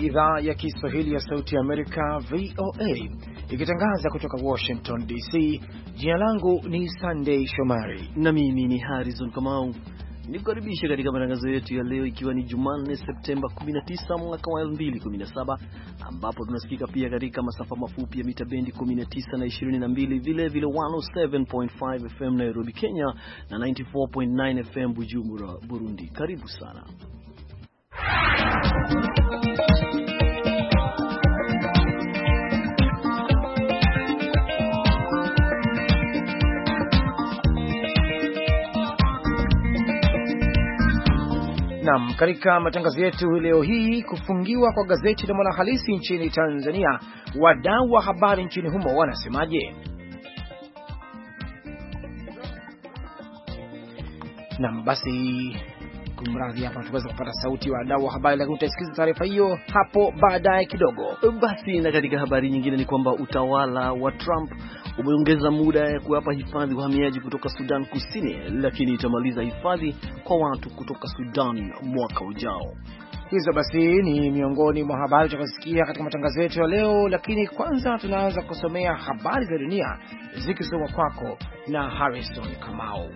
idhaa ya Kiswahili ya Sauti ya Amerika, VOA, ikitangaza kutoka Washington DC. Jina langu ni Sunday Shomari na mimi ni Harrison Kamau. Nikukaribisha katika matangazo yetu ya leo, ikiwa ni Jumanne Septemba 19 mwaka wa 2017, ambapo tunasikika pia katika masafa mafupi ya mita bendi 19 na 22, vile 107.5 FM Nairobi, Kenya, na 94.9 FM Bujumbura, Burundi. Karibu sana. Naam, katika matangazo yetu leo hii, kufungiwa kwa gazeti la Mwanahalisi nchini Tanzania, wadau wa habari nchini humo wanasemaje? Naam, basi kumradhi, hapa tuweza kupata sauti wa wadau wa habari, lakini utasikiza taarifa hiyo hapo baadaye kidogo. Basi, na katika habari nyingine ni kwamba utawala wa Trump umeongeza muda ya kuwapa hifadhi wahamiaji kutoka Sudan Kusini, lakini itamaliza hifadhi kwa watu kutoka Sudan mwaka ujao. Hizo basi ni miongoni mwa habari tutakazosikia katika matangazo yetu ya leo, lakini kwanza tunaanza kusomea habari za dunia zikisomwa kwako na Harrison Kamau.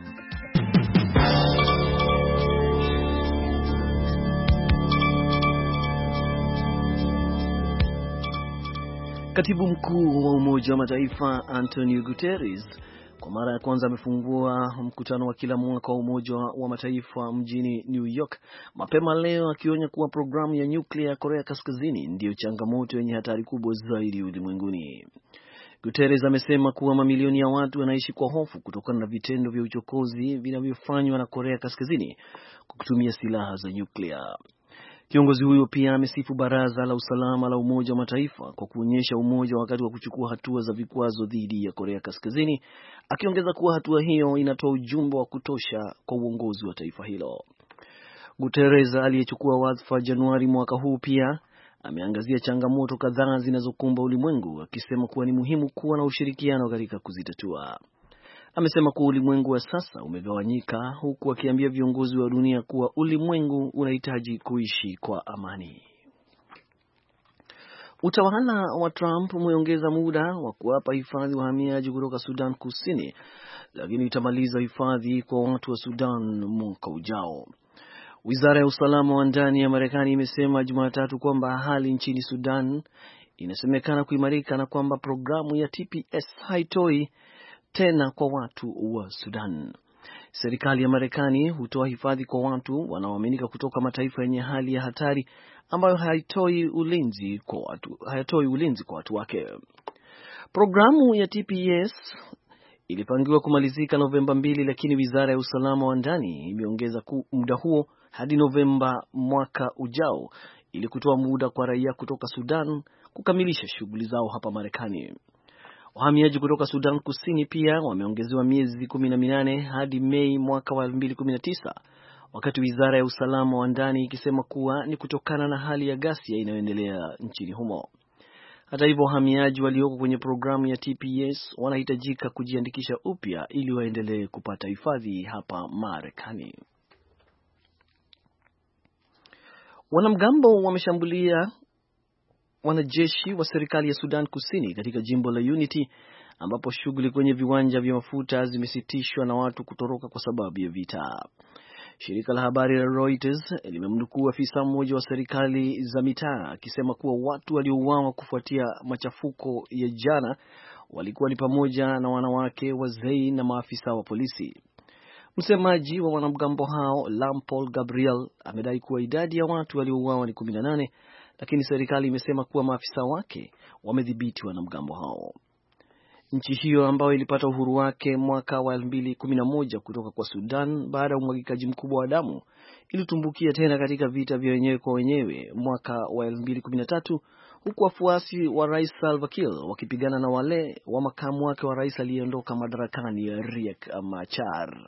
Katibu mkuu wa Umoja wa Mataifa Antonio Guterres kwa mara ya kwanza amefungua mkutano wa kila mwaka wa Umoja wa Mataifa mjini New York mapema leo, akionya kuwa programu ya nyuklia ya Korea Kaskazini ndiyo changamoto yenye hatari kubwa zaidi ulimwenguni. Guterres amesema kuwa mamilioni ya watu wanaishi kwa hofu kutokana na vitendo vya uchokozi vinavyofanywa na Korea Kaskazini kwa kutumia silaha za nyuklia. Kiongozi huyo pia amesifu Baraza la Usalama la Umoja wa Mataifa kwa kuonyesha umoja wakati wa kuchukua hatua za vikwazo dhidi ya Korea Kaskazini, akiongeza kuwa hatua hiyo inatoa ujumbe wa kutosha kwa uongozi wa taifa hilo. Guterres aliyechukua wadhifa Januari mwaka huu pia ameangazia changamoto kadhaa zinazokumba ulimwengu, akisema kuwa ni muhimu kuwa na ushirikiano katika kuzitatua. Amesema kuwa ulimwengu wa sasa umegawanyika, huku akiambia viongozi wa dunia kuwa ulimwengu unahitaji kuishi kwa amani. Utawala wa Trump umeongeza muda wa kuwapa hifadhi wahamiaji kutoka Sudan Kusini, lakini itamaliza hifadhi kwa watu wa Sudan mwaka ujao. Wizara ya usalama wa ndani ya Marekani imesema Jumatatu kwamba hali nchini Sudan inasemekana kuimarika na kwamba programu ya TPS haitoi tena kwa watu wa Sudan. Serikali ya Marekani hutoa hifadhi kwa watu wanaoaminika kutoka mataifa yenye hali ya hatari ambayo hayatoi ulinzi kwa watu wake. Programu ya TPS ilipangiwa kumalizika Novemba 2, lakini Wizara ya usalama wa ndani imeongeza muda huo hadi Novemba mwaka ujao ili kutoa muda kwa raia kutoka Sudan kukamilisha shughuli zao hapa Marekani. Wahamiaji kutoka Sudan Kusini pia wameongezewa miezi 18 hadi Mei mwaka wa 2019, wakati Wizara ya usalama wa ndani ikisema kuwa ni kutokana na hali ya ghasia inayoendelea nchini humo. Hata hivyo, wahamiaji walioko kwenye programu ya TPS wanahitajika kujiandikisha upya ili waendelee kupata hifadhi hapa Marekani. Wanamgambo wameshambulia wanajeshi wa serikali ya Sudan Kusini katika jimbo la Unity, ambapo shughuli kwenye viwanja vya mafuta zimesitishwa na watu kutoroka kwa sababu ya vita. Shirika la habari la Reuters limemnukuu afisa mmoja wa serikali za mitaa akisema kuwa watu waliouawa kufuatia machafuko ya jana walikuwa ni pamoja na wanawake, wazee na maafisa wa polisi. Msemaji wa wanamgambo hao, Lampol Gabriel, amedai kuwa idadi ya watu waliouawa ni 18, lakini serikali imesema kuwa maafisa wake wamedhibiti wanamgambo hao. Nchi hiyo ambayo ilipata uhuru wake mwaka wa 2011 kutoka kwa Sudan baada ya umwagikaji mkubwa wa damu, ilitumbukia tena katika vita vya wenyewe kwa wenyewe mwaka wa 2013, huku wafuasi wa Rais Salva Kiir wakipigana na wale wa makamu wake wa rais aliyeondoka madarakani Riek Machar.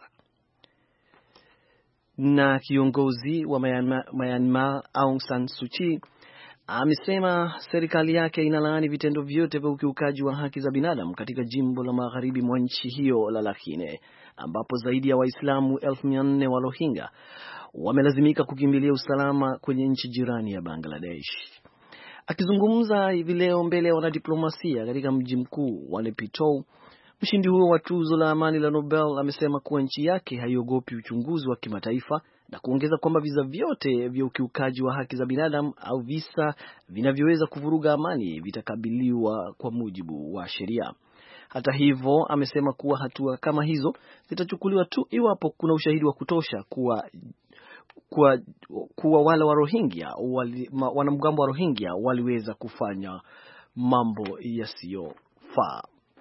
Na kiongozi wa Myanmar Aung San Suu Kyi amesema serikali yake inalaani vitendo vyote vya ukiukaji wa haki za binadamu katika jimbo la magharibi mwa nchi hiyo la Rakhine, ambapo zaidi ya Waislamu 1400 wa Rohingya wamelazimika kukimbilia usalama kwenye nchi jirani ya Bangladesh. Akizungumza hivi leo mbele ya wanadiplomasia katika mji mkuu wa Naypyidaw, mshindi huo wa tuzo la amani la Nobel amesema kuwa nchi yake haiogopi uchunguzi wa kimataifa na kuongeza kwamba visa vyote vya ukiukaji wa haki za binadamu au visa vinavyoweza kuvuruga amani vitakabiliwa kwa mujibu wa sheria. Hata hivyo, amesema kuwa hatua kama hizo zitachukuliwa tu iwapo kuna ushahidi wa kutosha kuwa wale wa Rohingya, wanamgambo wa Rohingya waliweza kufanya mambo yasiyofaa.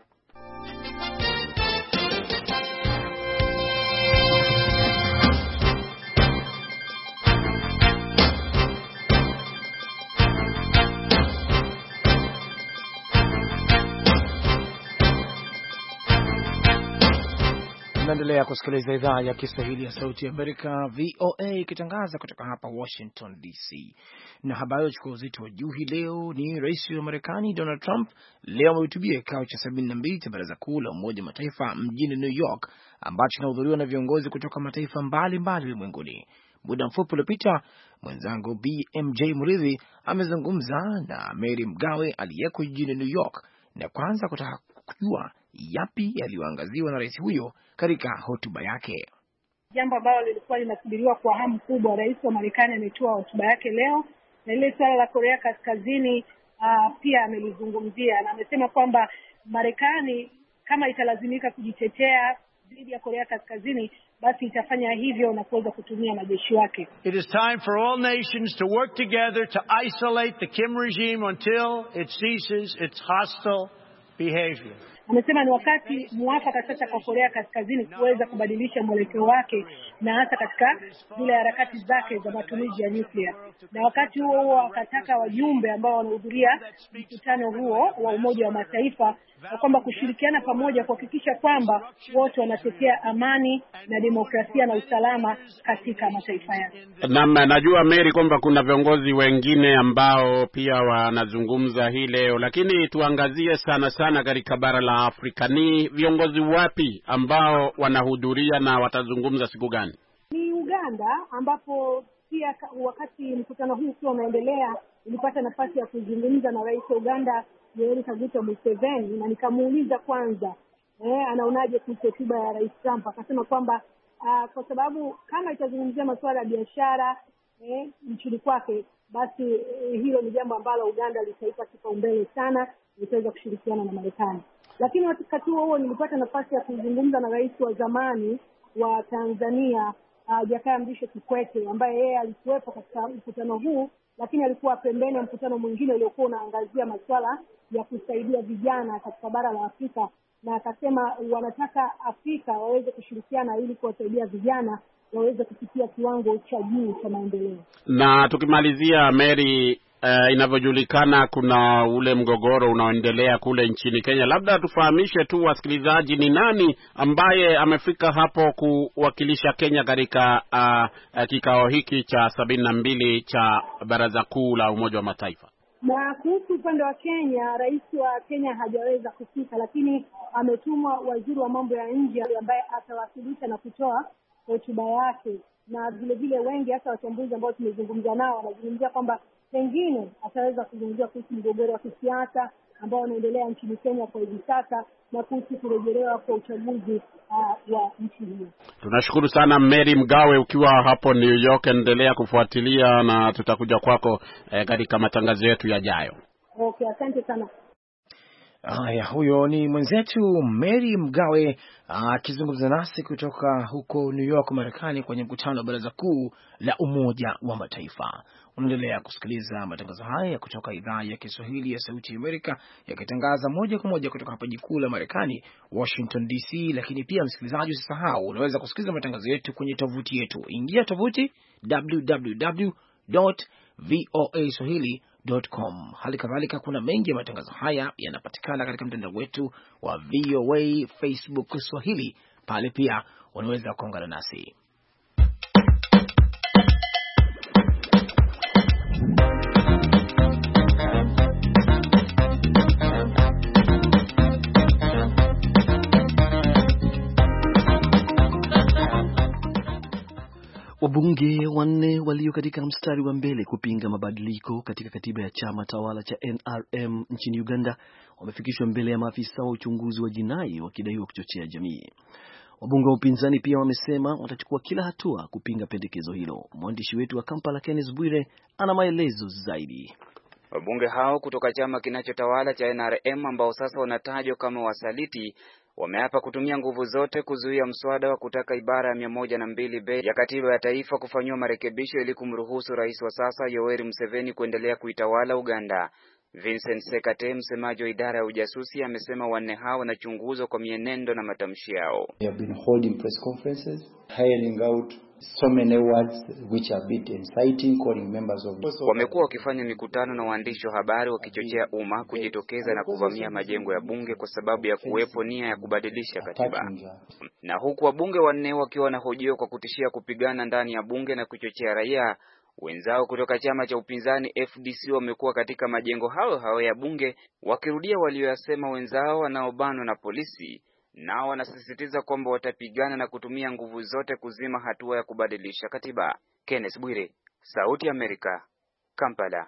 Tunaendelea kusikiliza idhaa ya Kiswahili ya Sauti ya Amerika, VOA, ikitangaza kutoka hapa Washington DC. Na habari chukua uzito wa juu hii leo ni rais wa Marekani Donald Trump leo amehutubia kikao cha 72 cha Baraza Kuu la Umoja wa Mataifa mjini New York, ambacho kinahudhuriwa na viongozi kutoka mataifa mbalimbali ulimwenguni. Muda mfupi uliopita, mwenzangu BMJ Muridhi amezungumza na Mary Mgawe aliyeko jijini New York, na kwanza kutaka kujua yapi yaliyoangaziwa na rais huyo katika hotuba yake. Jambo ambalo lilikuwa linasubiriwa kwa hamu kubwa, rais wa Marekani ametoa hotuba yake leo, na ile swala la Korea Kaskazini pia amelizungumzia, na amesema kwamba Marekani kama italazimika kujitetea dhidi ya Korea Kaskazini, basi itafanya hivyo na kuweza kutumia majeshi wake. It is time for all nations to work together to isolate the Kim regime until it ceases its hostile behavior. Amesema ni wakati muafaka sasa kwa Korea Kaskazini kuweza kubadilisha mwelekeo wake, na hasa katika zile harakati zake za matumizi ya nyuklia. Na wakati huo huo akataka wajumbe ambao wanahudhuria mkutano huo wa Umoja wa Mataifa na kwamba kushirikiana pamoja kuhakikisha kwamba wote wanatetea amani na demokrasia na usalama katika mataifa yao. Na najua Mary kwamba kuna viongozi wengine ambao pia wanazungumza hii leo, lakini tuangazie sana katika bara la Afrika. Ni viongozi wapi ambao wanahudhuria na watazungumza siku gani? Ni Uganda, ambapo pia wakati mkutano huu ukiwa unaendelea nilipata nafasi ya kuzungumza na rais wa Uganda Yoweri Kaguta Museveni, na nikamuuliza kwanza anaonaje kuhusu hotuba ya Rais Trump. Akasema kwamba kwa sababu kama itazungumzia masuala ya biashara nchini kwake, basi hilo ni jambo ambalo Uganda litaipa kipaumbele sana, litaweza kushirikiana na Marekani. Lakini wakati huo nilipata nafasi ya kuzungumza na rais wa zamani wa Tanzania Jakaya Mrisho Kikwete, ambaye yeye alikuwepo katika mkutano huu, lakini alikuwa pembeni ya mkutano mwingine uliokuwa unaangazia masuala ya kusaidia vijana katika bara la Afrika, na akasema wanataka Afrika waweze kushirikiana ili kuwasaidia vijana waweze kufikia kiwango cha juu cha maendeleo. Na tukimalizia Mary, inavyojulikana kuna ule mgogoro unaoendelea kule nchini Kenya. Labda tufahamishe tu wasikilizaji ni nani ambaye amefika hapo kuwakilisha Kenya katika kikao hiki cha 72 cha Baraza Kuu la Umoja wa Mataifa. Na kuhusu upande wa Kenya, rais wa Kenya hajaweza kufika, lakini ametumwa waziri wa mambo ya nje ambaye atawasilisha na kutoa hotuba yake. Na vile vile wengi hasa wachambuzi ambao tumezungumza nao wanazungumzia kwamba pengine ataweza kuzungumzia kuhusu mgogoro wa kisiasa ambao unaendelea nchini Kenya kwa hivi sasa na kuhusu kurejelewa kwa uchaguzi wa nchi hiyo. Tunashukuru sana Mary Mgawe ukiwa hapo New York, endelea kufuatilia na tutakuja kwako katika matangazo yetu yajayo. Okay, asante sana. Haya, huyo ni mwenzetu Mary Mgawe akizungumza nasi kutoka huko New York, Marekani, kwenye mkutano wa Baraza Kuu la Umoja wa Mataifa. Unaendelea kusikiliza matangazo haya kutoka idhaa ya Kiswahili ya Sauti ya Amerika, yakitangaza moja kwa moja kutoka hapa jikuu la Marekani, Washington DC. Lakini pia msikilizaji, usisahau unaweza kusikiliza matangazo yetu kwenye tovuti yetu. Ingia tovuti www.voaswahili.com. Hali kadhalika kuna mengi ya matangazo haya yanapatikana katika mtandao wetu wa VOA Facebook Swahili. Pale pia unaweza kuungana nasi. Wabunge wanne walio katika mstari wa mbele kupinga mabadiliko katika katiba ya chama tawala cha NRM nchini Uganda wamefikishwa mbele ya maafisa wa uchunguzi wa jinai wakidaiwa kuchochea jamii. Wabunge wa upinzani pia wamesema watachukua kila hatua kupinga pendekezo hilo. Mwandishi wetu wa Kampala Kenneth Bwire ana maelezo zaidi. Wabunge hao kutoka chama kinachotawala cha NRM ambao sasa wanatajwa kama wasaliti wameapa kutumia nguvu zote kuzuia mswada wa kutaka ibara ya 102B ya katiba ya taifa kufanywa marekebisho ili kumruhusu rais wa sasa Yoweri Museveni kuendelea kuitawala Uganda. Vincent Sekate, msemaji wa idara ya ujasusi, amesema wanne hao wanachunguzwa kwa mienendo na matamshi yao. They have been holding press conferences, hiring out so many words which are bit inciting, calling members of the... Wamekuwa wakifanya mikutano na waandishi wa habari wakichochea umma kujitokeza na kuvamia majengo ya bunge kwa sababu ya kuwepo nia ya kubadilisha katiba. Na huku wabunge wanne wakiwa wanahojiwa kwa kutishia kupigana ndani ya bunge na kuchochea raia, wenzao kutoka chama cha upinzani FDC wamekuwa katika majengo hayo ya bunge wakirudia walioyasema wenzao wanaobanwa na polisi. Nao wanasisitiza kwamba watapigana na kutumia nguvu zote kuzima hatua ya kubadilisha katiba. Kenneth Bwire, Sauti ya Amerika, Kampala.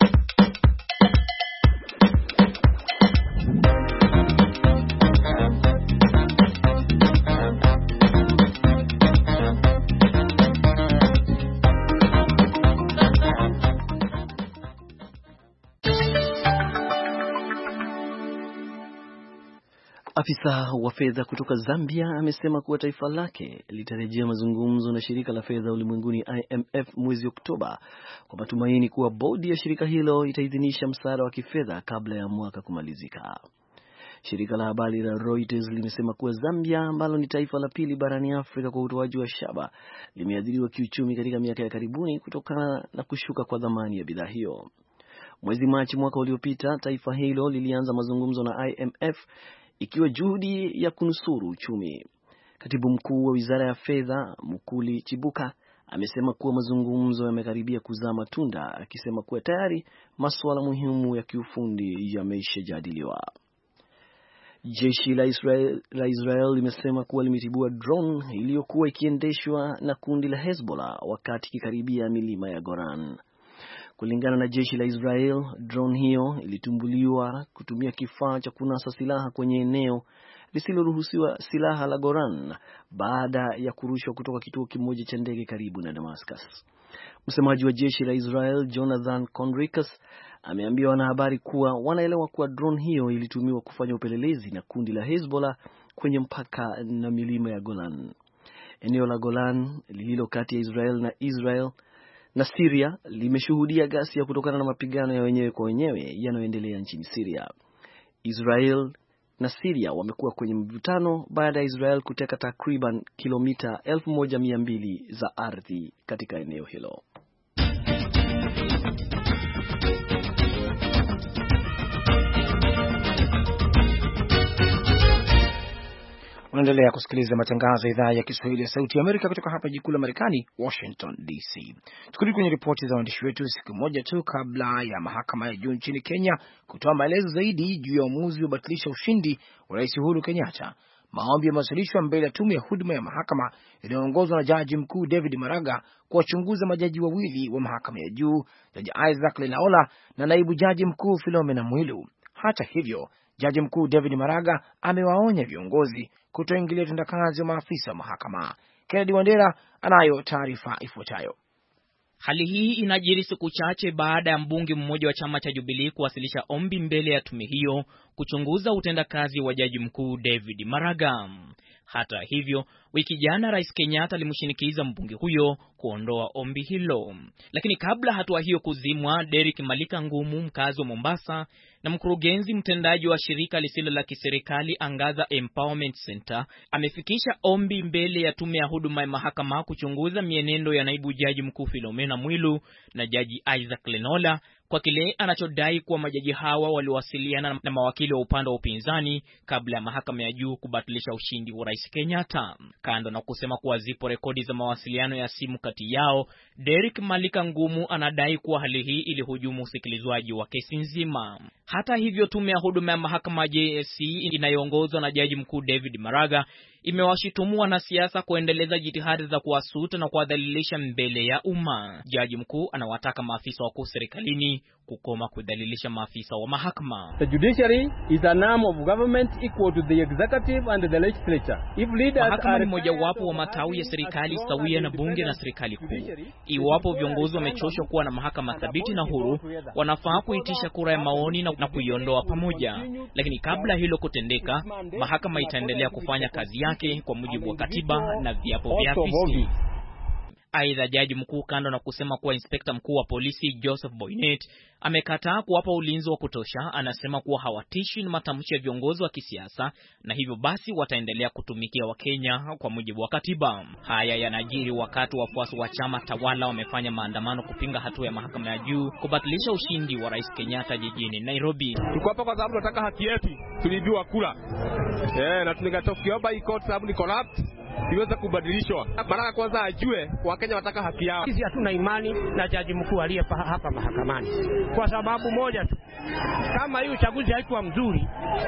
Afisa wa fedha kutoka Zambia amesema kuwa taifa lake litarejea mazungumzo na shirika la fedha ulimwenguni IMF mwezi Oktoba kwa matumaini kuwa bodi ya shirika hilo itaidhinisha msaada wa kifedha kabla ya mwaka kumalizika. Shirika la habari la Reuters limesema kuwa Zambia, ambalo ni taifa la pili barani Afrika kwa utoaji wa shaba, limeathiriwa kiuchumi katika miaka ya karibuni kutokana na kushuka kwa dhamani ya bidhaa hiyo. Mwezi Machi mwaka uliopita, taifa hilo lilianza mazungumzo na IMF ikiwa juhudi ya kunusuru uchumi. Katibu mkuu wa Wizara ya Fedha, Mukuli Chibuka, amesema kuwa mazungumzo yamekaribia kuzaa matunda, akisema kuwa tayari masuala muhimu ya kiufundi yameshajadiliwa. Jeshi la Israel limesema kuwa limetibua drone iliyokuwa ikiendeshwa na kundi la Hezbollah wakati ikikaribia milima ya Golan. Kulingana na jeshi la Israel, drone hiyo ilitumbuliwa kutumia kifaa cha kunasa silaha kwenye eneo lisiloruhusiwa silaha la Golan baada ya kurushwa kutoka kituo kimoja cha ndege karibu na Damascus. Msemaji wa jeshi la Israel, Jonathan Conricus, ameambia wanahabari kuwa wanaelewa kuwa drone hiyo ilitumiwa kufanya upelelezi na kundi la Hezbollah kwenye mpaka na milima ya Golan. Eneo la Golan lililo kati ya Israel na Syria limeshuhudia ghasia kutokana na mapigano ya wenyewe kwa wenyewe yanayoendelea nchini Syria. Israel na Syria wamekuwa kwenye mvutano baada ya Israel kuteka takriban kilomita 1200 za ardhi katika eneo hilo. Unaendelea kusikiliza matangazo ya idhaa ya Kiswahili ya Sauti ya Amerika kutoka hapa jikuu la Marekani, Washington DC. Tukirudi kwenye ripoti za waandishi wetu, siku moja tu kabla ya mahakama ya juu nchini Kenya kutoa maelezo zaidi juu ya uamuzi wa batilisha ushindi wa Rais Uhuru Kenyatta, maombi yamewasilishwa mbele ya tume ya huduma ya mahakama inayoongozwa na Jaji Mkuu David Maraga kuwachunguza majaji wawili wa mahakama ya juu, Jaji Isaac Lenaola na naibu Jaji Mkuu Philomena Mwilu. Hata hivyo, Jaji Mkuu David Maraga amewaonya viongozi kutoingilia utendakazi wa maafisa wa mahakama. Kennedy Wandera anayo taarifa ifuatayo. Hali hii inajiri siku chache baada ya mbunge mmoja wa chama cha Jubilee kuwasilisha ombi mbele ya tume hiyo kuchunguza utendakazi wa Jaji Mkuu David Maraga. Hata hivyo, wiki jana Rais Kenyatta alimshinikiza mbunge huyo kuondoa ombi hilo. Lakini kabla hatua hiyo kuzimwa, Derek Malika Ngumu, mkazi wa Mombasa na mkurugenzi mtendaji wa shirika lisilo la kiserikali Angaza Empowerment Center, amefikisha ombi mbele ya tume ya huduma ya mahakama kuchunguza mienendo ya naibu Jaji Mkuu Philomena Mwilu na Jaji Isaac Lenaola kwa kile anachodai kuwa majaji hawa waliwasiliana na mawakili wa upande wa upinzani kabla ya mahakama ya juu kubatilisha ushindi wa Rais Kenyatta. Kando na kusema kuwa zipo rekodi za mawasiliano ya simu kati yao, Derek Malika Ngumu anadai kuwa hali hii ilihujumu usikilizwaji wa kesi nzima. Hata hivyo, tume ya huduma ya mahakama JSC inayoongozwa na Jaji Mkuu David Maraga imewashutumu wanasiasa kuendeleza jitihada za kuwasuta na kuwadhalilisha mbele ya umma. Jaji mkuu anawataka maafisa wakuu serikalini kukoma kudhalilisha maafisa wa mahakama. The judiciary is an arm of government equal to the executive and the legislature. If leaders mahakama ni mojawapo wa matawi ya serikali sawia na bunge na serikali kuu. Iwapo viongozi wamechoshwa kuwa na mahakama thabiti na huru, wanafaa kuitisha kura ya maoni na kuiondoa pamoja. Lakini kabla hilo kutendeka, mahakama itaendelea kufanya kazi yake kwa mujibu wa katiba na viapo vya afisi. Aidha, jaji mkuu kando na kusema kuwa inspekta mkuu wa polisi Joseph Boynet amekataa kuwapa ulinzi wa kutosha, anasema kuwa hawatishi na matamshi ya viongozi wa kisiasa na hivyo basi wataendelea kutumikia Wakenya kwa mujibu wa katiba. Haya yanajiri wakati wafuasi wa chama tawala wamefanya maandamano kupinga hatua ya mahakama ya juu kubatilisha ushindi wa Rais Kenyatta jijini Nairobi. Tuko hapa kwa sababu tunataka haki yetu, tulibiwa kula. Na tunataka hii court sababu ni corrupt iweze kubadilishwa. Mara kwanza ajue Wakenya wataka haki yao. Sisi hatuna imani na jaji mkuu aliye hapa mahakamani. Kwa sababu moja tu. Kama hii uchaguzi haikuwa mzuri,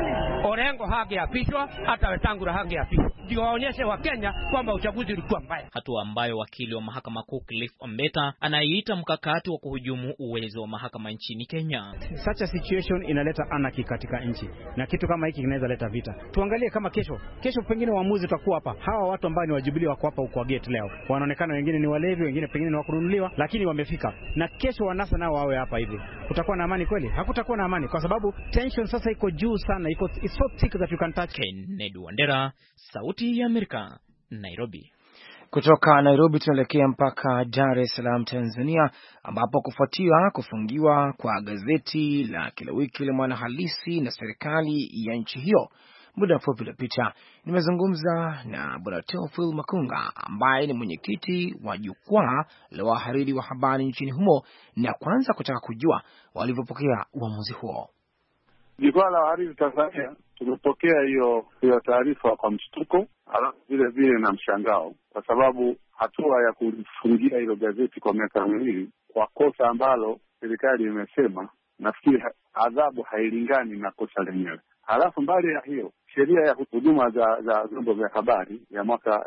Orengo hangeapishwa, hata Wetangula hangeapishwa. Ndio waonyeshe Wakenya kwamba uchaguzi ulikuwa mbaya. Hatua ambayo wakili wa mahakama kuu Cliff Ombeta anaiita mkakati wa kuhujumu uwezo wa mahakama nchini Kenya. Such a situation inaleta anarchy katika nchi. Na kitu kama hiki kinaweza leta vita. Tuangalie kama kesho pengine waamuzi utakuwa hapa. Hawa watu ambao ni wajubilee wako hapa kwa gate leo. Wanaonekana wengine ni walevi, wengine pengine ni wakununuliwa, lakini wamefika. Na kesho wanasa nao wawe hapa hivi. Kutakuwa na amani kweli? Hakutakuwa na amani kwa sababu tension sasa iko juu sana. It's so thick that you can touch. Kennedy Wandera, Sauti ya Amerika, Nairobi. Kutoka Nairobi tunaelekea mpaka Dar es Salaam, Tanzania, ambapo kufuatia kufungiwa kwa gazeti la kila wiki la Mwanahalisi na serikali ya nchi hiyo, muda mfupi uliopita nimezungumza na Bwana Teofil Makunga ambaye ni mwenyekiti wa jukwaa la wahariri wa habari nchini humo, na kwanza kutaka kujua walivyopokea uamuzi huo. Jukwaa la wahariri Tanzania tumepokea hiyo taarifa kwa mshtuko, alafu vile vile na mshangao, kwa sababu hatua ya kufungia hilo gazeti kwa miaka miwili kwa kosa ambalo serikali imesema, nafikiri adhabu hailingani na kosa lenyewe. Halafu mbali ya hiyo, sheria ya huduma za vyombo vya habari ya mwaka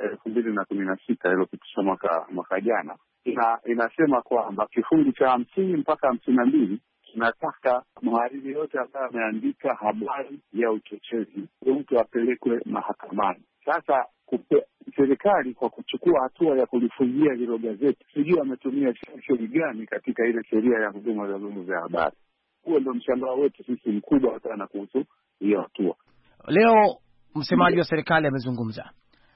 2016 iliyopitishwa mwaka jana inasema kwamba kifungu cha 50 mpaka 52 tunataka mhariri yote ambaye ameandika habari ya uchochezi mtu apelekwe mahakamani. Sasa serikali kwa kuchukua hatua ya kulifungia hilo gazeti, sijui ametumia sheria gani katika ile sheria ya huduma za vyombo vya habari. Huo ndio mshangao wetu sisi mkubwa sana kuhusu hiyo hatua. Leo msemaji wa serikali amezungumza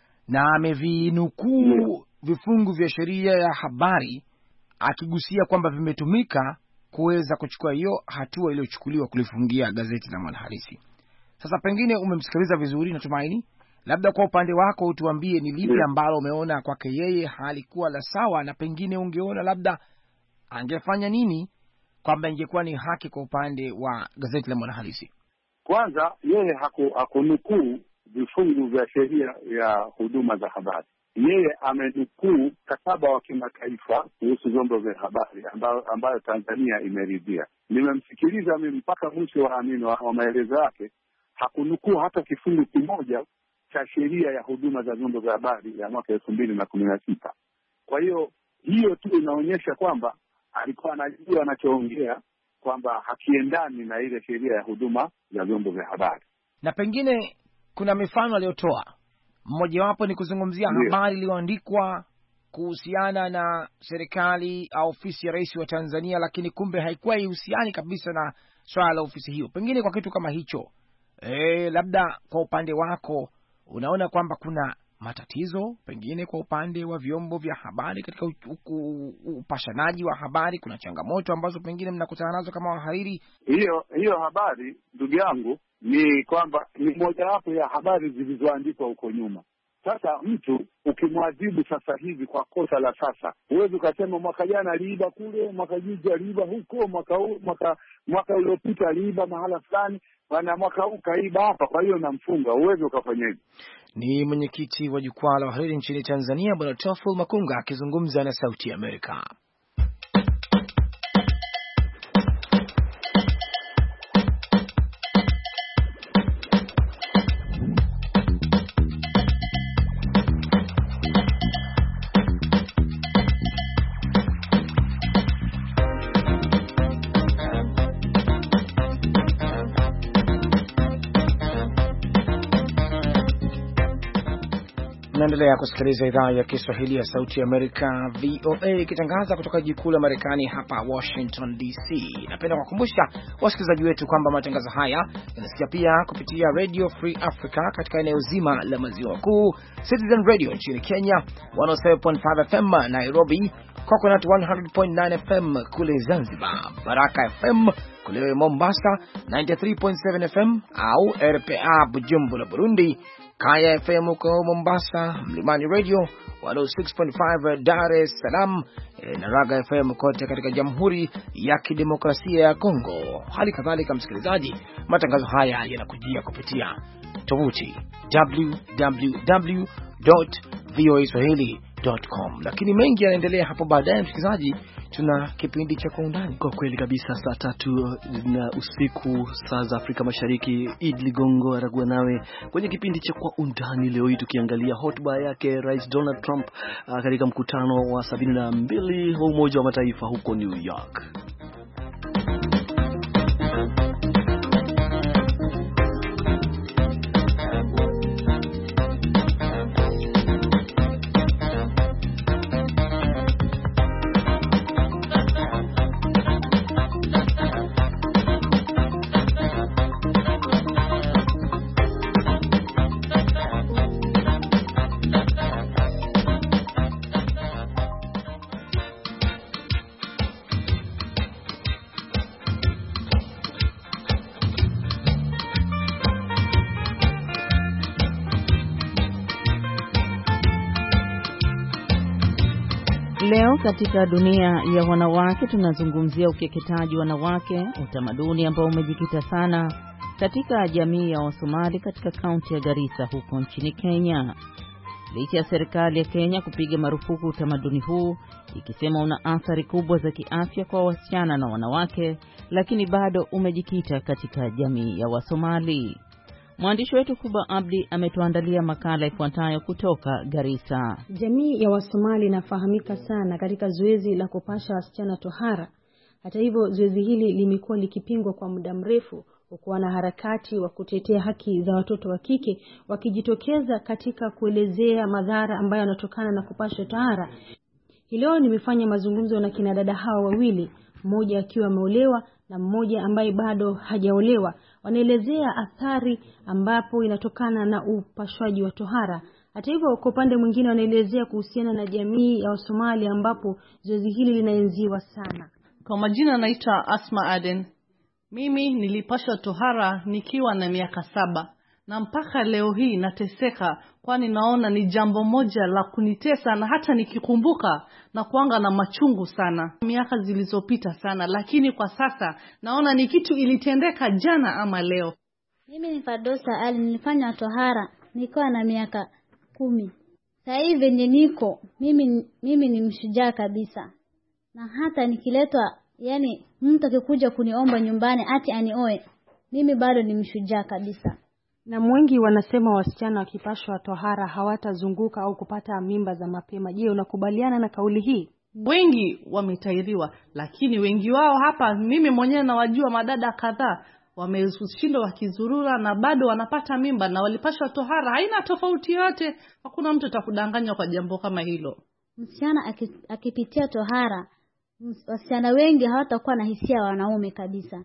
na amevinukuu vifungu vya sheria ya habari akigusia kwamba vimetumika kuweza kuchukua hiyo hatua iliyochukuliwa kulifungia gazeti la Mwanahalisi. Sasa pengine umemsikiliza vizuri, natumaini labda kwa upande wako utuambie ni lipi ambalo umeona kwake yeye halikuwa la sawa, na pengine ungeona labda angefanya nini kwamba ingekuwa ni haki kwa upande wa gazeti la Mwanahalisi. Kwanza yeye hakunukuu vifungu vya sheria ya huduma za habari. Yeye amenukuu mkataba wa kimataifa kuhusu vyombo vya habari ambayo Tanzania imeridhia. Nimemsikiliza mimi mpaka mwisho wa maelezo yake, hakunukuu hata kifungu kimoja cha sheria ya huduma za vyombo vya habari ya mwaka 2016. Kwa hiyo tu inaonyesha kwamba alikuwa anajua anachoongea, kwamba hakiendani na ile sheria ya huduma za vyombo vya habari. Na pengine kuna mifano aliyotoa, mmojawapo ni kuzungumzia habari iliyoandikwa kuhusiana na serikali au ofisi ya rais wa Tanzania, lakini kumbe haikuwa ihusiani kabisa na swala la ofisi hiyo. Pengine kwa kitu kama hicho, labda kwa upande wako unaona kwamba kuna matatizo pengine kwa upande wa vyombo vya habari katika upashanaji wa habari, kuna changamoto ambazo pengine mnakutana nazo kama wahariri? Hiyo habari, ndugu yangu, ni kwamba ni mojawapo ya habari zilizoandikwa huko nyuma. Sasa mtu ukimwadhibu sasa hivi kwa kosa la sasa, huwezi ukasema mwaka jana aliiba kule, mwaka juzi aliiba huko, mwaka uliopita aliiba mahala fulani, na mwaka huu kaiba hapa, kwa hiyo namfunga. Huwezi ukafanya hivyo. Ni mwenyekiti wa jukwaa la wahariri nchini Tanzania, Bwana Teofil Makunga akizungumza na Sauti ya Amerika. Unaendelea kusikiliza idhaa ya Kiswahili ya Sauti ya Amerika VOA ikitangaza kutoka jiji kuu la Marekani hapa Washington DC. Napenda kukumbusha wasikilizaji wetu kwamba matangazo haya yanasikia pia kupitia Radio Free Africa katika eneo zima la Maziwa Makuu, Citizen Radio nchini Kenya 107.5 FM Nairobi, Coconut 100.9 FM kule Zanzibar, Baraka FM kule Mombasa 93.7 FM au RPA Bujumbura Burundi, Kaya FM huko Mombasa, Mlimani Radio 106.5 Dar es Salaam, na Raga FM kote katika Jamhuri ya Kidemokrasia ya Kongo. Hali kadhalika, msikilizaji, matangazo haya yanakujia kupitia tovuti www.voaswahili.com. Lakini mengi yanaendelea hapo baadaye, msikilizaji. Tuna kipindi cha Kwa Undani. Kwa kweli kabisa, saa 3 na usiku saa za Afrika Mashariki. Idi Ligongo aragua nawe kwenye kipindi cha Kwa Undani leo hii, tukiangalia hotuba yake Rais Donald Trump katika mkutano wa 72 wa Umoja wa Mataifa huko New York. Leo katika dunia ya wanawake tunazungumzia ukeketaji wanawake, utamaduni ambao umejikita sana katika jamii ya Wasomali katika kaunti ya Garissa huko nchini Kenya. Licha ya serikali ya Kenya kupiga marufuku utamaduni huu ikisema una athari kubwa za kiafya kwa wasichana na wanawake, lakini bado umejikita katika jamii ya Wasomali. Mwandishi wetu Kuba Abdi ametuandalia makala ifuatayo kutoka Garissa. Jamii ya Wasomali inafahamika sana katika zoezi la kupasha wasichana tohara. Hata hivyo, zoezi hili limekuwa likipingwa kwa muda mrefu, huku wanaharakati wa kutetea haki za watoto wa kike wakijitokeza katika kuelezea madhara ambayo yanatokana na kupasha tohara. Leo nimefanya mazungumzo na kina dada hawa wawili, mmoja akiwa ameolewa na mmoja ambaye bado hajaolewa. Wanaelezea athari ambapo inatokana na upashwaji wa tohara. Hata hivyo, kwa upande mwingine wanaelezea kuhusiana na jamii ya Wasomali ambapo zoezi hili linaenziwa sana. Kwa majina naitwa Asma Aden. Mimi nilipashwa tohara nikiwa na miaka 7. Na mpaka leo hii nateseka, kwani naona ni jambo moja la kunitesa, na hata nikikumbuka na kuanga na machungu sana. Miaka zilizopita sana, lakini kwa sasa naona ni kitu ilitendeka jana ama leo. Mimi ni Fadosa Ali, nilifanya tohara nikiwa na miaka 10. Sasa hivi niko mimi ni mshujaa kabisa. Na hata nikiletwa, yani mtu akikuja kuniomba nyumbani ati anioe, mimi bado ni mshujaa kabisa. Na wengi wanasema wasichana wakipashwa tohara hawatazunguka au kupata mimba za mapema. Je, unakubaliana na kauli hii? Wengi wametairiwa, lakini wengi wao hapa, mimi mwenyewe nawajua madada kadhaa wameshindwa wakizurura na bado wanapata mimba na walipashwa tohara. Haina tofauti yote, hakuna mtu atakudanganya kwa jambo kama hilo. Msichana akipitia tohara, wasichana wengi hawatakuwa na hisia wanaume kabisa.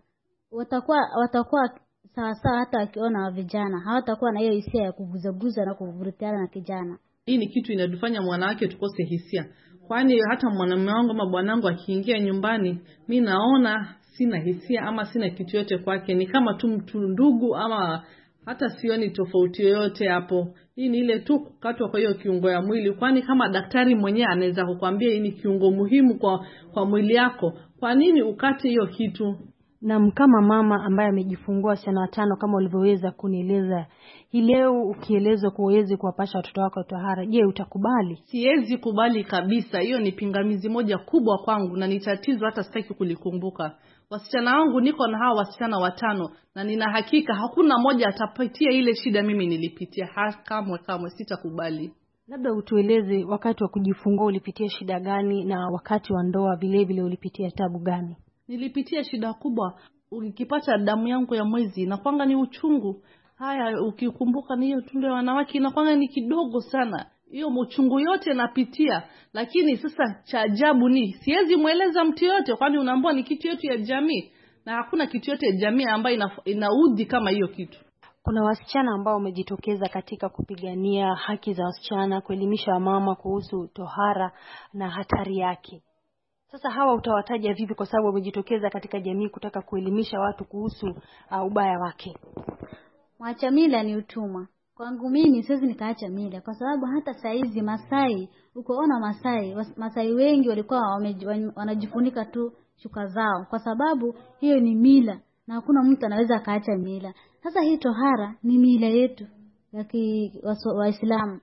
Watakuwa sawa hata wakiona vijana, hawatakuwa na hiyo hisia ya kuguzaguza na kuvurutiana na kijana. Hii ni kitu inadufanya mwanawake tukose hisia. Kwani hata mwanamume wangu ama bwanangu akiingia nyumbani, mimi naona sina hisia ama sina kitu yote kwake. Ni kama tu mtu ndugu, ama hata sioni tofauti yoyote hapo. Hii ni ile tu kukatwa kwa hiyo kiungo ya mwili. Kwani kama daktari mwenyewe anaweza kukwambia hii ni kiungo muhimu kwa mwili yako, kwa nini ukate hiyo kitu? Na kama mama ambaye amejifungua wasichana 5 kama ulivyoweza kunieleza, hii leo ukielezwa kuwezi kuwapasha watoto wako tohara, je, utakubali? Siwezi kubali kabisa. Hiyo ni pingamizi moja kubwa kwangu na ni tatizo hata sitaki kulikumbuka. Wasichana wangu niko na hawa wasichana 5 na nina hakika hakuna moja atapitia ile shida mimi nilipitia. Kamwe sitakubali. Labda utueleze wakati wa kujifungua ulipitia shida gani, na wakati wa ndoa vile vile ulipitia tabu gani? Nilipitia shida kubwa. Ukipata damu yangu ya mwezi na kwanga ni uchungu. Haya, ukikumbuka ni hiyo tundu ya wanawake na kwanga ni kidogo sana. hiyo mchungu yote napitia, lakini sasa cha ajabu ni siwezi mueleza mtu yote, kwani unaambiwa ni kitu yote ya jamii, na hakuna kitu yote ya jamii ambayo inaudhi kama hiyo kitu. Kuna wasichana ambao wamejitokeza katika kupigania haki za wasichana, kuelimisha mama kuhusu tohara na hatari yake. Sasa hawa utawataja vipi, kwa sababu wamejitokeza katika jamii kutaka kuelimisha watu kuhusu ubaya wake? Mwacha mila ni utumwa. Kwangu mimi siwezi nikaacha mila, kwa sababu hata saizi Masai, ukoona Masai wengi walikuwa wanajifunika tu shuka zao, kwa sababu hiyo ni mila na hakuna mtu anaweza kaacha mila. Sasa hii tohara ni mila yetu ya Waislamu.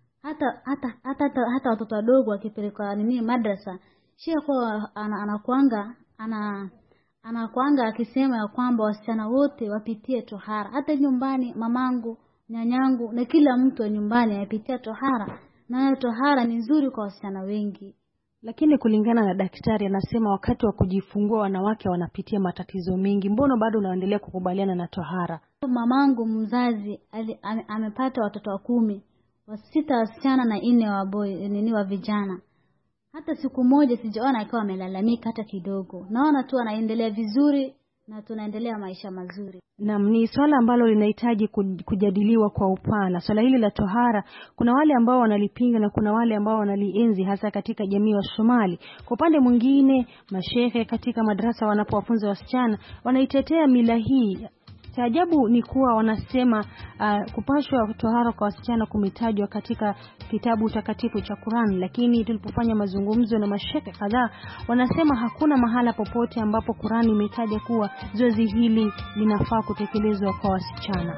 Hata watoto wadogo wakipelekwa madrasa, shehe kwa anakuanga akisema ya kwamba wasichana wote wapitie tohara. Hata nyumbani mamangu, nyanyangu na kila mtu wa nyumbani apitia tohara, na tohara ni nzuri kwa wasichana wengi. Lakini kulingana na daktari, anasema wakati wa kujifungua wanawake wanapitia matatizo mengi. Mbona bado unaendelea kukubaliana na tohara? Mamangu mzazi amepata watoto 10, 6 wasichana na 4 wa vijana. Hata siku moja sijaona akiwa amelalamika hata kidogo. Naona tu anaendelea vizuri na tunaendelea maisha mazuri. Naam, ni swala ambalo linahitaji kujadiliwa kwa upana. Swala hili la tohara, kuna wale ambao wanalipinga na kuna wale ambao wanalienzi, hasa katika jamii wa Somali. Kwa upande mwingine, mashehe katika madrasa wanapowafunza wasichana wanaitetea mila hii. Cha ajabu ni kuwa wanasema kupashwa tohara kwa wasichana kumetajwa katika kitabu takatifu cha Qur'an, lakini tulipofanya mazungumzo na mashehe kadhaa, wanasema hakuna mahala popote ambapo Qur'an imetaja kuwa zoezi hili linafaa kutekelezwa kwa wasichana.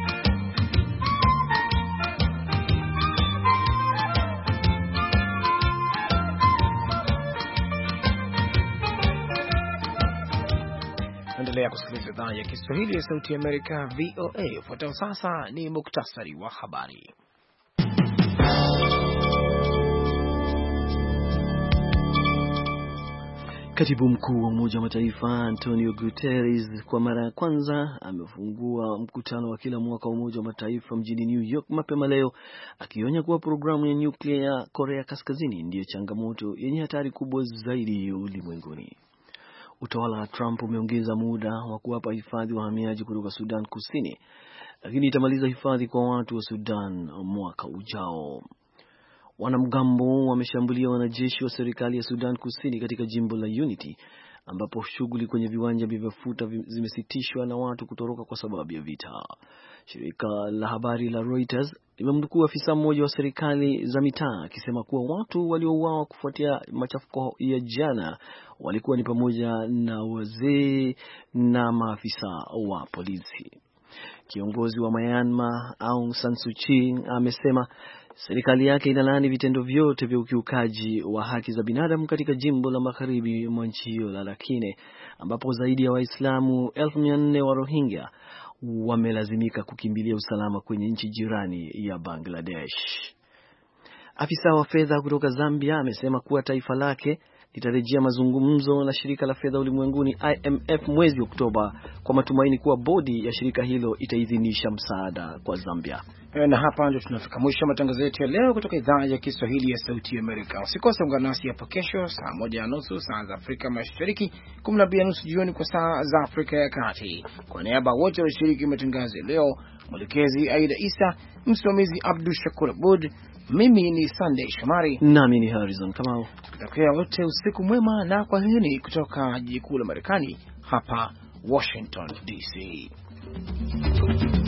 Endelea kusikiliza idhaa ya Kiswahili ya Sauti ya Amerika, VOA. Ufuatao sasa ni muktasari wa habari. Katibu mkuu wa Umoja wa Mataifa Antonio Guterres kwa mara ya kwanza amefungua mkutano wa kila mwaka wa Umoja wa Mataifa mjini New York mapema leo, akionya kuwa programu ya nyuklia ya Korea Kaskazini ndiyo changamoto yenye hatari kubwa zaidi ulimwenguni. Utawala wa Trump umeongeza muda wa kuwapa hifadhi wahamiaji kutoka Sudan Kusini, lakini itamaliza hifadhi kwa watu wa Sudan mwaka ujao. Wanamgambo wameshambulia wanajeshi wa serikali ya Sudan Kusini katika jimbo la Unity, ambapo shughuli kwenye viwanja vya mafuta zimesitishwa na watu kutoroka kwa sababu ya vita. Shirika la habari la Reuters limemnukuu afisa mmoja wa serikali za mitaa akisema kuwa watu waliouawa kufuatia machafuko ya jana walikuwa ni pamoja na wazee na maafisa wa polisi. Kiongozi wa Myanmar Aung San Suu Kyi amesema serikali yake inalaani vitendo vyote vya ukiukaji wa haki za binadamu katika jimbo la magharibi mwa nchi hiyo la Rakhine, ambapo zaidi ya Waislamu 1400 wa Rohingya wamelazimika kukimbilia usalama kwenye nchi jirani ya Bangladesh. Afisa wa fedha kutoka Zambia amesema kuwa taifa lake litarejea mazungumzo na shirika la fedha ulimwenguni IMF mwezi Oktoba kwa matumaini kuwa bodi ya shirika hilo itaidhinisha msaada kwa Zambia. Na hapa ndio tunafika mwisho matangazo yetu ya leo kutoka idhaa ya Kiswahili ya Sauti ya Amerika. Usikose ungana nasi hapo kesho saa 1:30 saa za Afrika Mashariki, 12:30 jioni kwa saa za Afrika ya Kati. Kwa niaba wote walioshiriki matangazo leo, mwelekezi Aida Isa, msimamizi Abdul Shakur Abud, mimi ni Sunday Shomari nami ni Harrison Kamau. Tukitakia wote usiku mwema na kwaheri kutoka jiji kuu la Marekani hapa Washington DC.